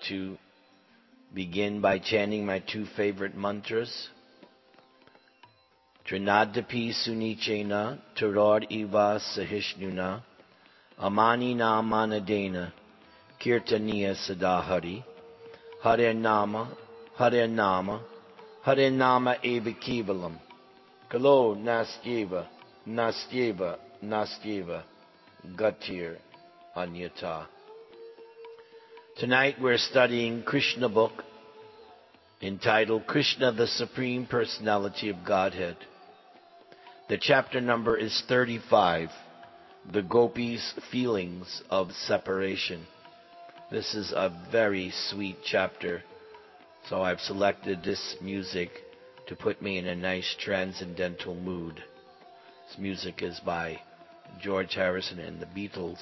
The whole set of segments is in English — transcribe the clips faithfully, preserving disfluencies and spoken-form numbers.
to begin by chanting my two favorite mantras. Trinadapi Sunichena Tarod Eva Sahishnuna Amani Namanadena Kirtaniya Sadahari Hare Nama Hare Nama Hare Nama Eva Kevalam Kalo Nastyeva Nastyeva Nastyeva Gatir Anyata. Tonight we're studying Krishna book entitled Krishna, the Supreme Personality of Godhead. The chapter number is thirty-five, The Gopis' Feelings of Separation. This is a very sweet chapter, so I've selected this music to put me in a nice transcendental mood. This music is by George Harrison and the Beatles.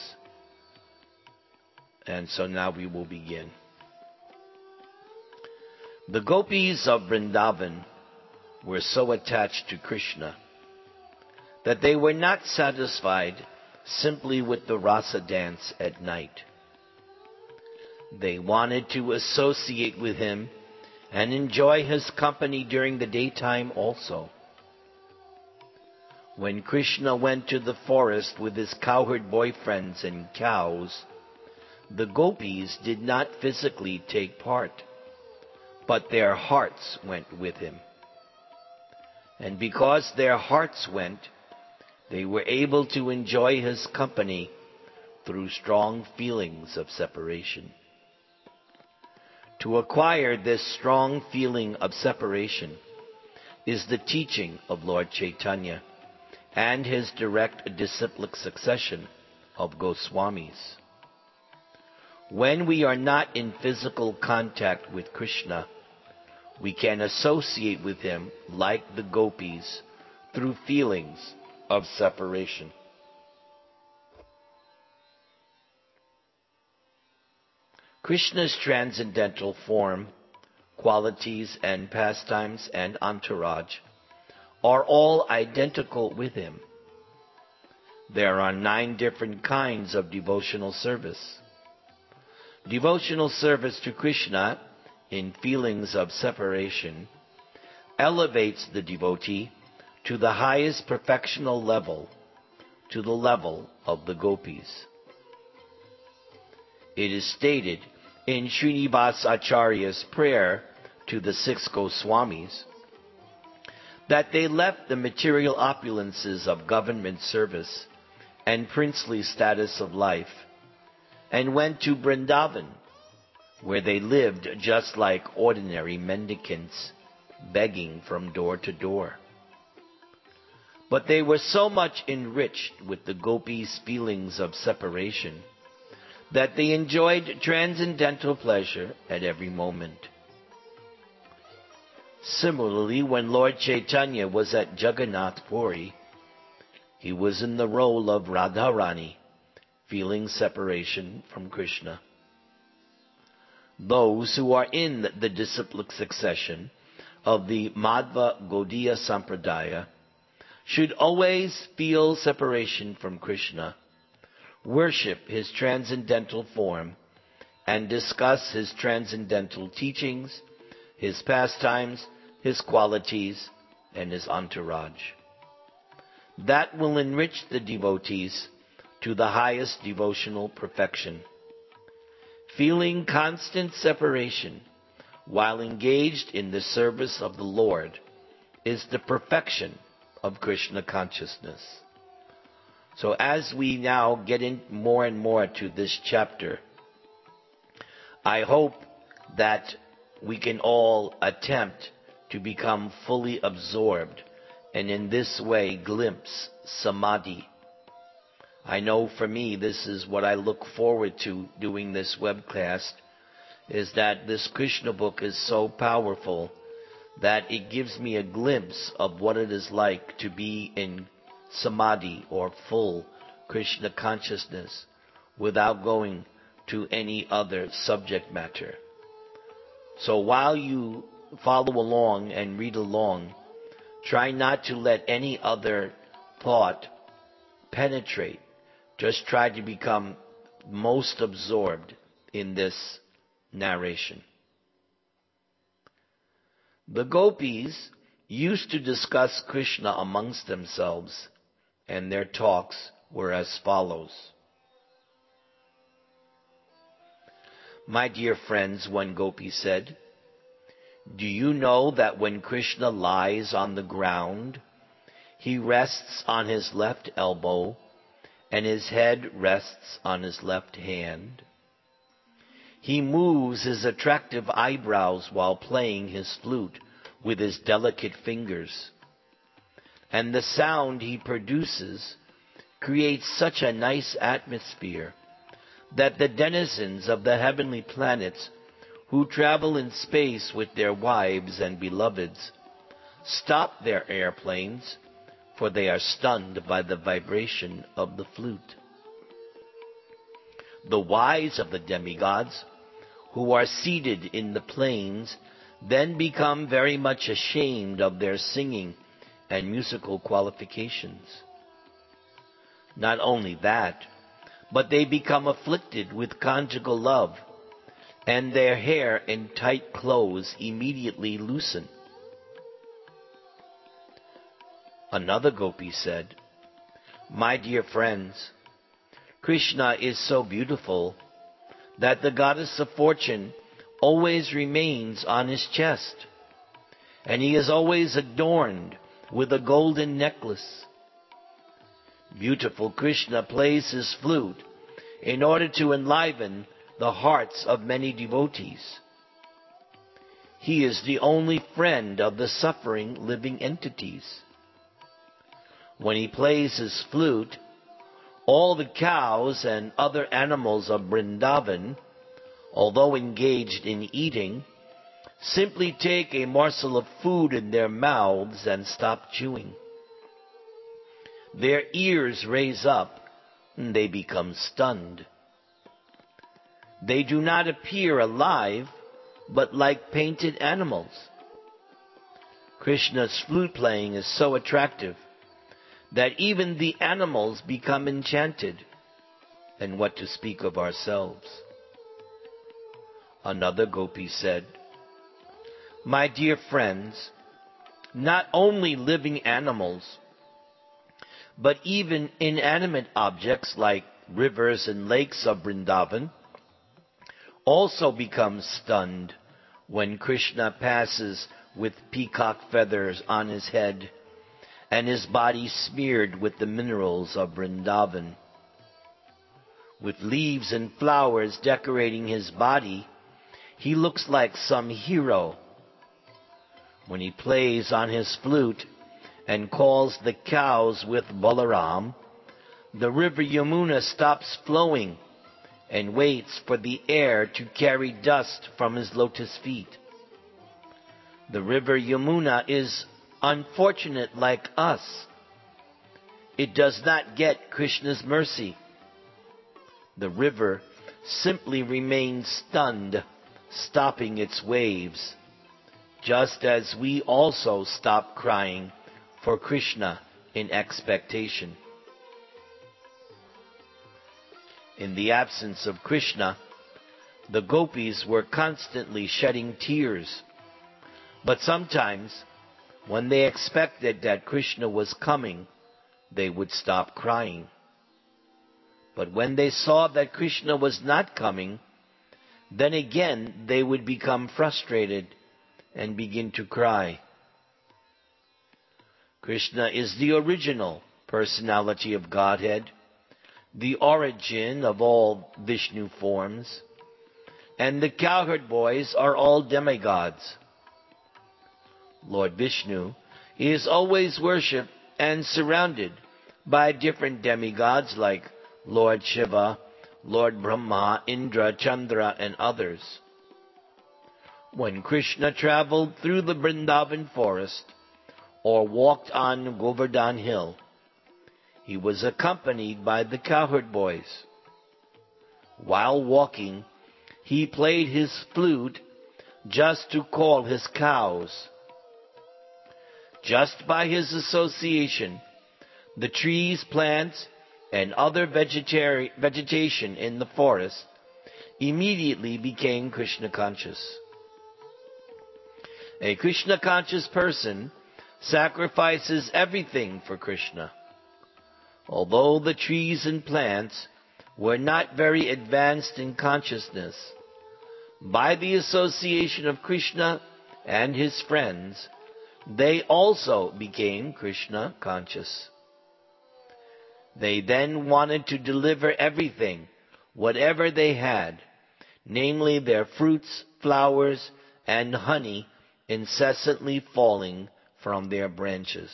And so now we will begin. The gopis of Vrindavan were so attached to Krishna that they were not satisfied simply with the rasa dance at night. They wanted to associate with him and enjoy his company during the daytime also. When Krishna went to the forest with his cowherd boyfriends and cows, the gopis did not physically take part, but their hearts went with him. And because their hearts went, they were able to enjoy his company through strong feelings of separation. To acquire this strong feeling of separation is the teaching of Lord Chaitanya and his direct disciplic succession of Goswamis. When we are not in physical contact with Krishna, we can associate with him like the gopis through feelings of separation. Krishna's transcendental form, qualities and pastimes and entourage are all identical with him. There are nine different kinds of devotional service. Devotional service to Krishna in feelings of separation elevates the devotee to the highest perfectional level, to the level of the gopis. It is stated in Srinivas Acharya's prayer to the six Goswamis that they left the material opulences of government service and princely status of life and went to Vrindavan, where they lived just like ordinary mendicants, begging from door to door. But they were so much enriched with the gopis' feelings of separation that they enjoyed transcendental pleasure at every moment. Similarly, when Lord Chaitanya was at Jagannath Puri, he was in the role of Radharani, feeling separation from Krishna. Those who are in the disciplic succession of the Madhva Gaudiya Sampradaya should always feel separation from Krishna, worship his transcendental form, and discuss his transcendental teachings, his pastimes, his qualities, and his entourage. That will enrich the devotees to the highest devotional perfection. Feeling constant separation while engaged in the service of the Lord is the perfection of Krishna consciousness. So as we now get in more and more to this chapter, I hope that we can all attempt to become fully absorbed and in this way glimpse samadhi. I know for me this is what I look forward to doing this webcast, is that this Krishna book is so powerful that it gives me a glimpse of what it is like to be in samadhi or full Krishna consciousness without going to any other subject matter. So while you follow along and read along, try not to let any other thought penetrate. Just try to become most absorbed in this Narration. The gopis used to discuss Krishna amongst themselves, and their talks were as follows. My dear friends, one gopi said, do you know that when Krishna lies on the ground, he rests on his left elbow and his head rests on his left hand? He moves his attractive eyebrows while playing his flute with his delicate fingers, and the sound he produces creates such a nice atmosphere that the denizens of the heavenly planets who travel in space with their wives and beloveds stop their airplanes, for they are stunned by the vibration of the flute. The wise of the demigods, who are seated in the plains, then become very much ashamed of their singing and musical qualifications. Not only that, but they become afflicted with conjugal love, and their hair and tight clothes immediately loosen. Another gopi said, my dear friends, Krishna is so beautiful that the goddess of fortune always remains on his chest, and he is always adorned with a golden necklace. Beautiful Krishna plays his flute in order to enliven the hearts of many devotees. He is the only friend of the suffering living entities. When he plays his flute, all the cows and other animals of Vrindavan, although engaged in eating, simply take a morsel of food in their mouths and stop chewing. Their ears raise up, and they become stunned. They do not appear alive, but like painted animals. Krishna's flute playing is so attractive that even the animals become enchanted, and what to speak of ourselves. Another gopi said, my dear friends, not only living animals, but even inanimate objects like rivers and lakes of Vrindavan also become stunned when Krishna passes with peacock feathers on his head and his body smeared with the minerals of Vrindavan. With leaves and flowers decorating his body, he looks like some hero. When he plays on his flute and calls the cows with Balaram, the river Yamuna stops flowing and waits for the air to carry dust from his lotus feet. The river Yamuna is unfortunate like us. It does not get Krishna's mercy. The river simply remains stunned, stopping its waves, just as we also stop crying for Krishna in expectation. In the absence of Krishna, the gopis were constantly shedding tears, but sometimes, when they expected that Krishna was coming, they would stop crying. But when they saw that Krishna was not coming, then again they would become frustrated and begin to cry. Krishna is the original personality of Godhead, the origin of all Vishnu forms, and the cowherd boys are all demigods. Lord Vishnu is always worshipped and surrounded by different demigods like Lord Shiva, Lord Brahma, Indra, Chandra, and others. When Krishna traveled through the Vrindavan forest or walked on Govardhan Hill, he was accompanied by the cowherd boys. While walking, he played his flute just to call his cows. Just by his association, the trees, plants, and other vegetari- vegetation in the forest immediately became Krishna conscious. A Krishna conscious person sacrifices everything for Krishna. Although the trees and plants were not very advanced in consciousness, by the association of Krishna and his friends, they also became Krishna conscious. They then wanted to deliver everything, whatever they had, namely their fruits, flowers, and honey, incessantly falling from their branches.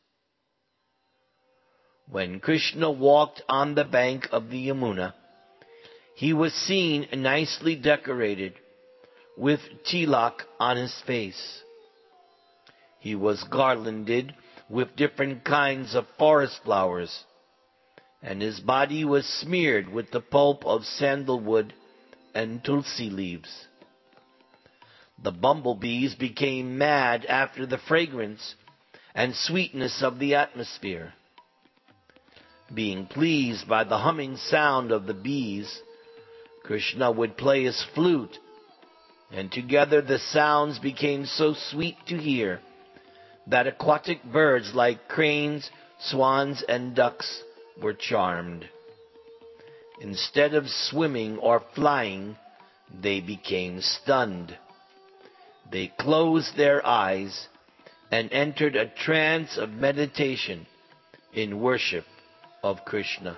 When Krishna walked on the bank of the Yamuna, he was seen nicely decorated with tilak on his face. He was garlanded with different kinds of forest flowers, and his body was smeared with the pulp of sandalwood and tulsi leaves. The bumblebees became mad after the fragrance and sweetness of the atmosphere. Being pleased by the humming sound of the bees, Krishna would play his flute, and together the sounds became so sweet to hear that aquatic birds like cranes, swans, and ducks were charmed. Instead of swimming or flying, they became stunned. They closed their eyes and entered a trance of meditation in worship of Krishna.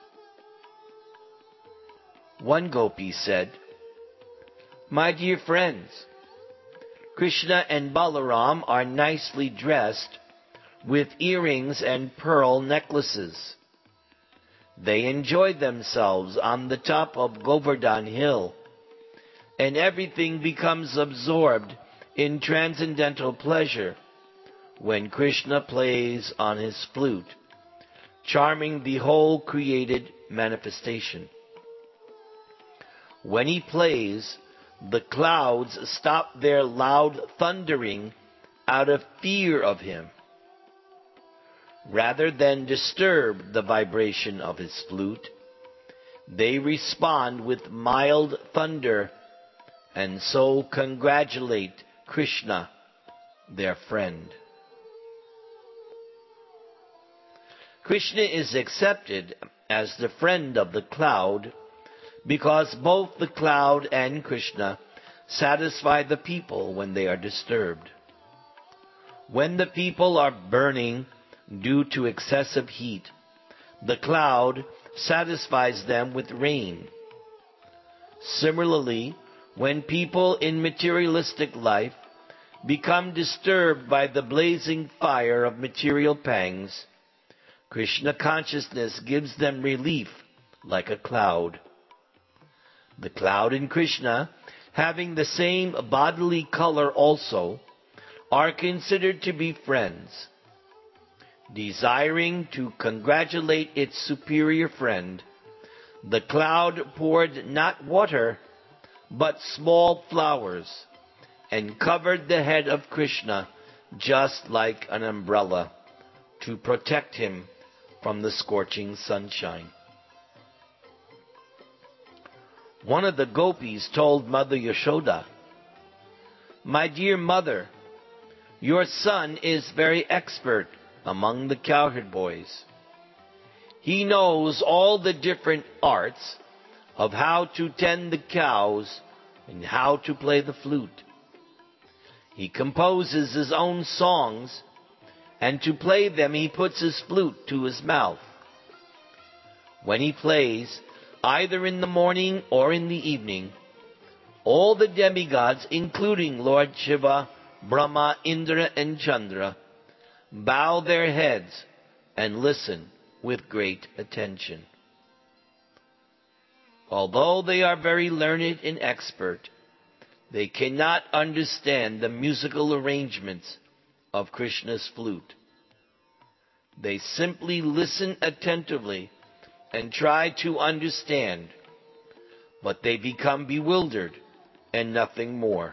One gopi said, "My dear friends, Krishna and Balaram are nicely dressed with earrings and pearl necklaces. They enjoy themselves on the top of Govardhan Hill, and everything becomes absorbed in transcendental pleasure when Krishna plays on his flute, charming the whole created manifestation. When he plays, the clouds stop their loud thundering out of fear of him. Rather than disturb the vibration of his flute, they respond with mild thunder and so congratulate Krishna, their friend." Krishna is accepted as the friend of the cloud because both the cloud and Krishna satisfy the people when they are disturbed. When the people are burning due to excessive heat, the cloud satisfies them with rain. Similarly, when people in materialistic life become disturbed by the blazing fire of material pangs, Krishna consciousness gives them relief like a cloud. The cloud and Krishna, having the same bodily color also, are considered to be friends. Desiring to congratulate its superior friend, the cloud poured not water, but small flowers, and covered the head of Krishna just like an umbrella to protect him from the scorching sunshine. One of the gopis told Mother Yashoda, "My dear mother, your son is very expert among the cowherd boys. He knows all the different arts of how to tend the cows and how to play the flute. He composes his own songs, and to play them he puts his flute to his mouth. When he plays, either in the morning or in the evening, all the demigods, including Lord Shiva, Brahma, Indra, and Chandra, bow their heads and listen with great attention. Although they are very learned and expert, they cannot understand the musical arrangements of Krishna's flute. They simply listen attentively and try to understand, but they become bewildered and nothing more."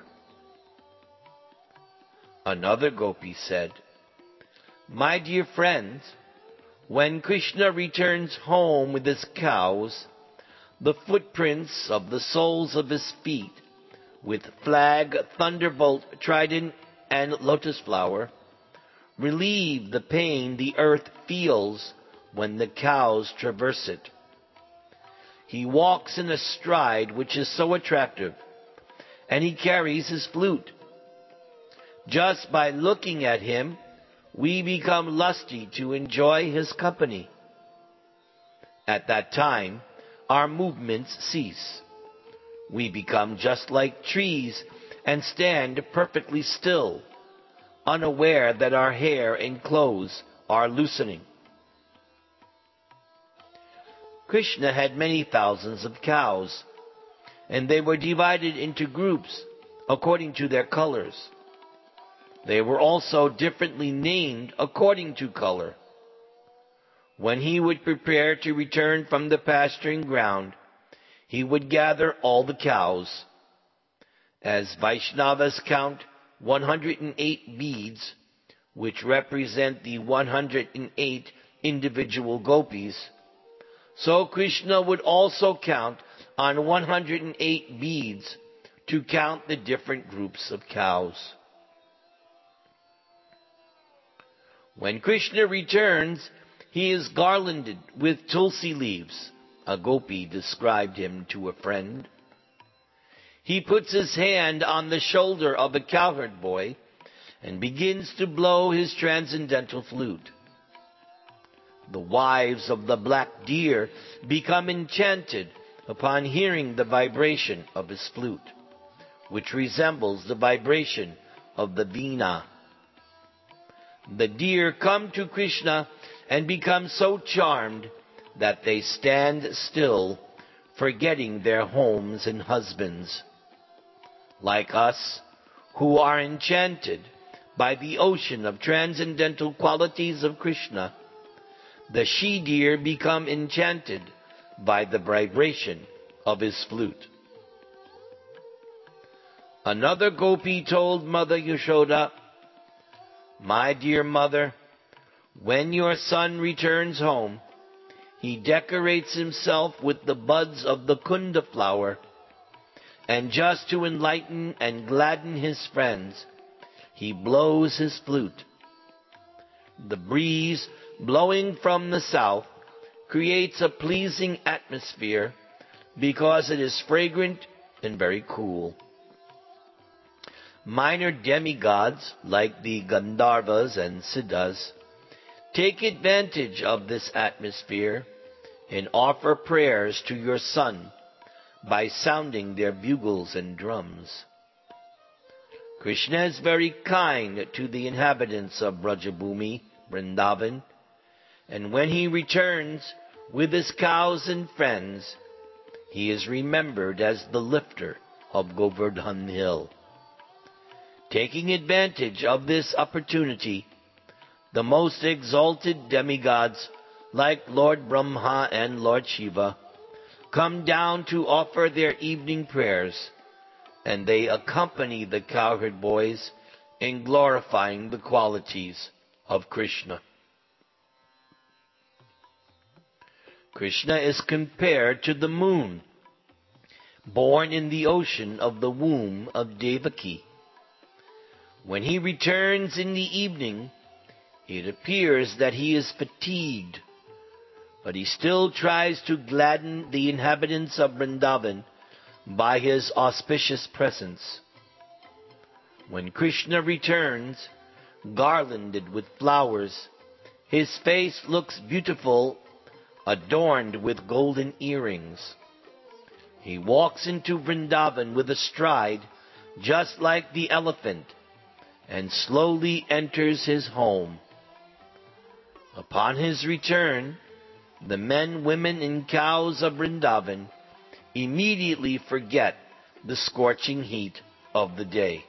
Another gopi said, "My dear friends, when Krishna returns home with his cows, the footprints of the soles of his feet with flag, thunderbolt, trident, and lotus flower relieve the pain the earth feels when the cows traverse it. He walks in a stride which is so attractive, and he carries his flute. Just by looking at him, we become lusty to enjoy his company. At that time, our movements cease. We become just like trees and stand perfectly still, unaware that our hair and clothes are loosening. Krishna had many thousands of cows, and they were divided into groups according to their colors. They were also differently named according to color. When he would prepare to return from the pasturing ground, he would gather all the cows. As Vaishnavas count one hundred eight beads, which represent the one hundred eight individual gopis, so Krishna would also count on one hundred eight beads to count the different groups of cows. When Krishna returns, he is garlanded with tulsi leaves, a gopi described him to a friend. He puts his hand on the shoulder of a cowherd boy and begins to blow his transcendental flute. The wives of the black deer become enchanted upon hearing the vibration of his flute, which resembles the vibration of the veena. The deer come to Krishna and become so charmed that they stand still, forgetting their homes and husbands. Like us, who are enchanted by the ocean of transcendental qualities of Krishna, the she-deer become enchanted by the vibration of his flute. Another gopi told Mother Yashoda, "My dear mother, when your son returns home, he decorates himself with the buds of the kunda flower, and just to enlighten and gladden his friends, he blows his flute. The breeze blowing from the south creates a pleasing atmosphere because it is fragrant and very cool. Minor demigods, like the Gandharvas and Siddhas, take advantage of this atmosphere and offer prayers to your son by sounding their bugles and drums. Krishna is very kind to the inhabitants of Brajabhumi, Vrindavan, and when he returns with his cows and friends, he is remembered as the lifter of Govardhan Hill. Taking advantage of this opportunity, the most exalted demigods, like Lord Brahma and Lord Shiva, come down to offer their evening prayers, and they accompany the cowherd boys in glorifying the qualities of Krishna. Krishna is compared to the moon, born in the ocean of the womb of Devaki. When he returns in the evening, it appears that he is fatigued, but he still tries to gladden the inhabitants of Vrindavan by his auspicious presence. When Krishna returns, garlanded with flowers, his face looks beautiful, adorned with golden earrings. He walks into Vrindavan with a stride just like the elephant, and slowly enters his home. Upon his return, the men, women, and cows of Vrindavan immediately forget the scorching heat of the day.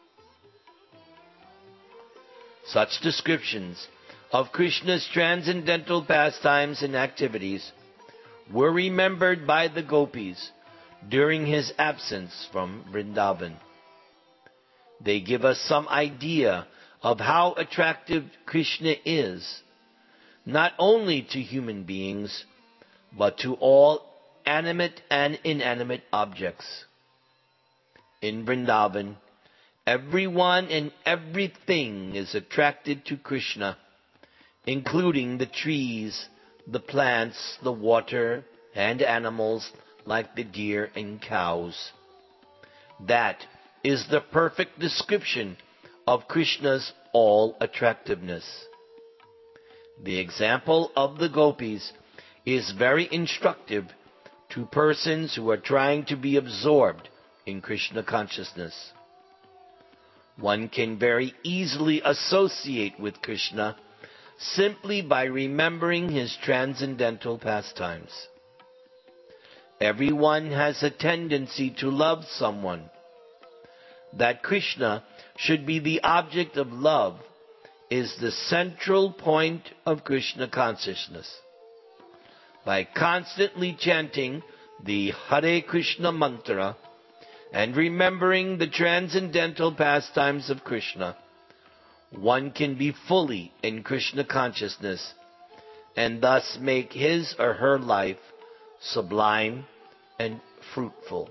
Such descriptions of Krishna's transcendental pastimes and activities were remembered by the gopis during his absence from Vrindavan. They give us some idea of how attractive Krishna is, not only to human beings, but to all animate and inanimate objects. In Vrindavan, everyone and everything is attracted to Krishna, including the trees, the plants, the water, and animals like the deer and cows. That is the perfect description of Krishna's all-attractiveness. The example of the gopis is very instructive to persons who are trying to be absorbed in Krishna consciousness. One can very easily associate with Krishna simply by remembering his transcendental pastimes. Everyone has a tendency to love someone. That Krishna should be the object of love is the central point of Krishna consciousness. By constantly chanting the Hare Krishna mantra and remembering the transcendental pastimes of Krishna, one can be fully in Krishna consciousness and thus make his or her life sublime and fruitful.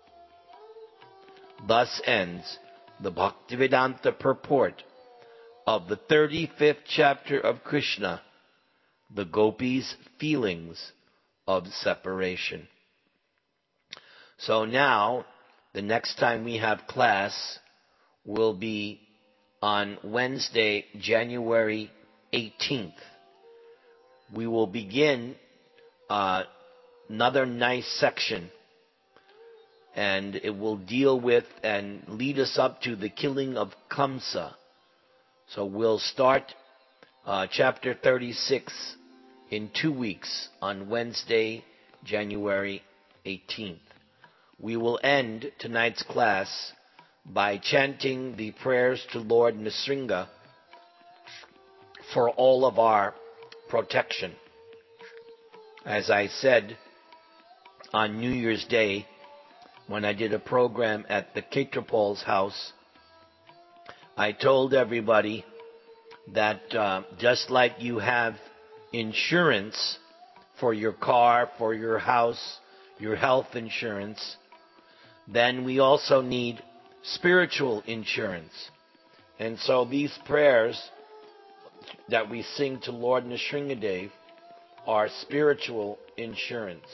Thus ends the Bhaktivedanta purport of the thirty-fifth chapter of Krishna, the gopis' feelings of separation. So now, the next time we have class will be on Wednesday, January eighteenth. We will begin uh, another nice section, and it will deal with and lead us up to the killing of Kamsa. So we'll start uh, chapter thirty-six in two weeks on Wednesday, January eighteenth. We will end tonight's class by chanting the prayers to Lord Nrsimha for all of our protection. As I said on New Year's Day, when I did a program at the Ketrapal's house, I told everybody that uh, just like you have insurance for your car, for your house, your health insurance, then we also need spiritual insurance. And so these prayers that we sing to Lord Nrsimhadev are spiritual insurance.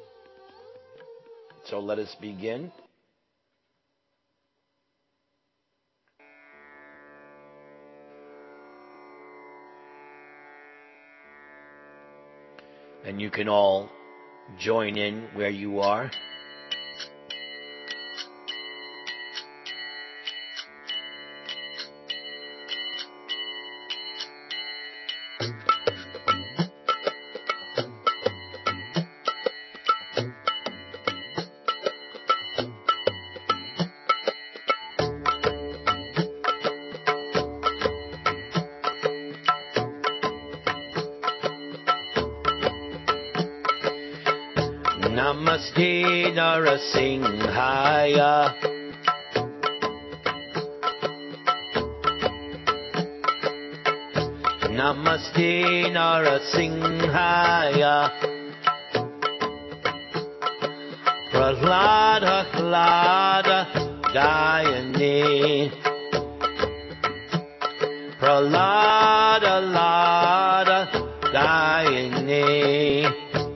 So let us begin. And you can all join in where you are. Namaste Narasimhaya. Namaste Narasimhaya. Prahlada Hlada Dayane. Prahlada Lada Dayane.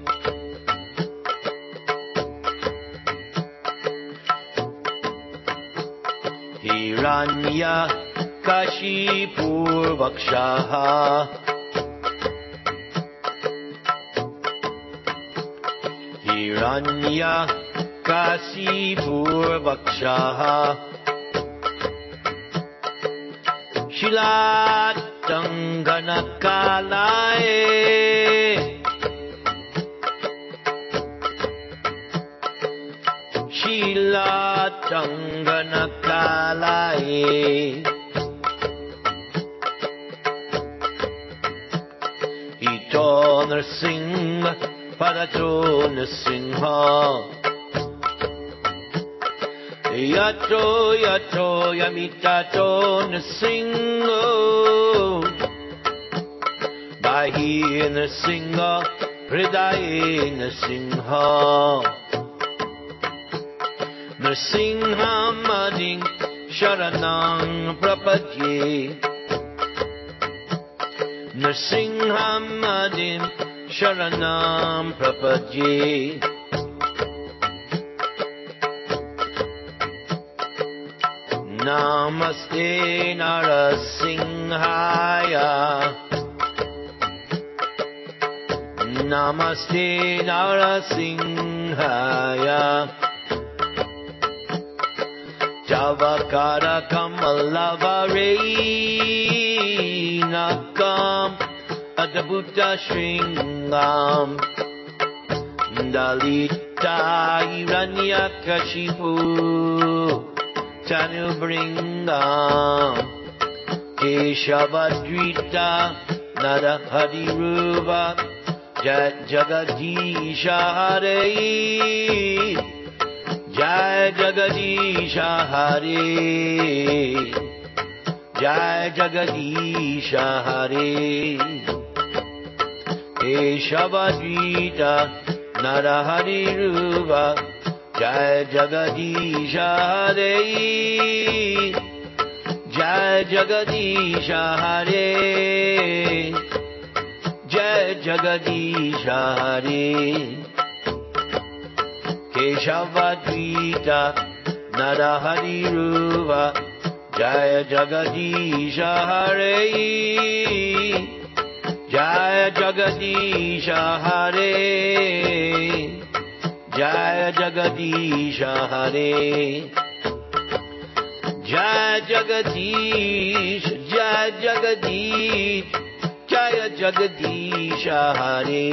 Hiranya Kashipur Vakshaha. Hiranya Kashipur Vakshaha. Shilat Tangana Kalae. Shilat Tangana Kalae. Ito Nrsimha Padato Nrsimha. Yato Yato Yamitato Nrsimha. Bahi Nrsimha Hridaye Nrsimha Nrsimham Ading Sharanam Prapadye Nrsimham Ading Sharanam Prapadye Namaste Narasimhaya Namaste Narasimhaya Javakara Kamalavare Nakam Adabhuta Shringam Dalita Hiranyakashipu Tanubringam Keshavadrita Narahadiruva Jai Jagadisha Hare Jai Jagadisha Hare Jai Jagadisha Hare Keshavadrita Narahadiruva Jai Jagadisha Hare Jai Jagadisha Hare Jai Jagadisha Hare Keshavadrita Narahadiruva Jai Jagadisha Hare Jai Jagadisha Hare Jai Jagadisha Hare Jai Jagadish Jai Jagadish Jai Jagadisha Hare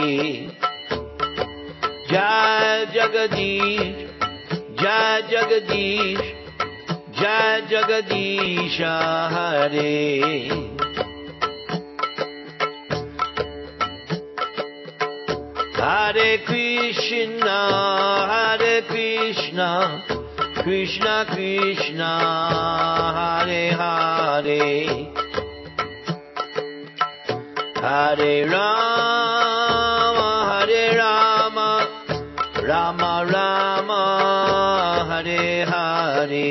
Jai Jagadish Jai Jagadish Jai Jagadisha Hare Hare Krishna, Hare Krishna, Krishna Krishna, Hare Hare, Hare Rama, Hare Rama, Rama Rama, Hare Hare,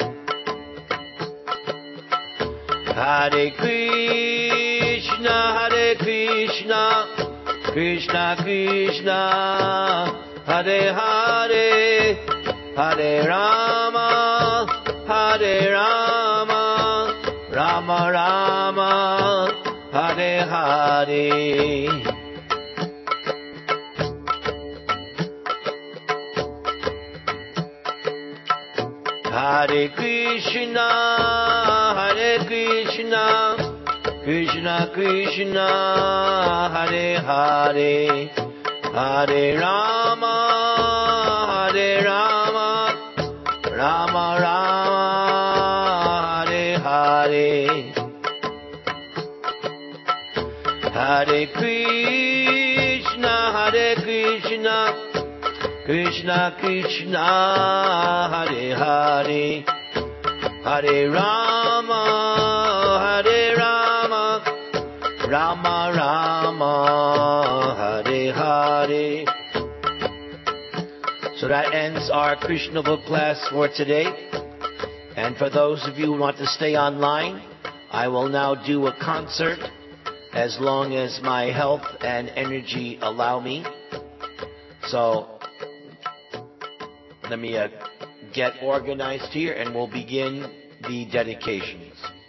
Hare Krishna, Hare Krishna, Krishna Krishna, Hare Hare, Hare Rama, Hare Rama, Rama Rama, Hare Hare. Hare Krishna, Hare Krishna, Krishna Krishna, Hare Hare, Hare Rama, Hare Rama, Rama Rama, Hare Hare, Hare Krishna, Hare Krishna, Krishna Krishna, Hare Hare, Hare Rama, Hare Rama, Rama Rama, Hare Hare. So that ends our Krishna book class for today. And for those of you who want to stay online, I will now do a concert as long as my health and energy allow me. So let me uh, get organized here and we'll begin the dedications.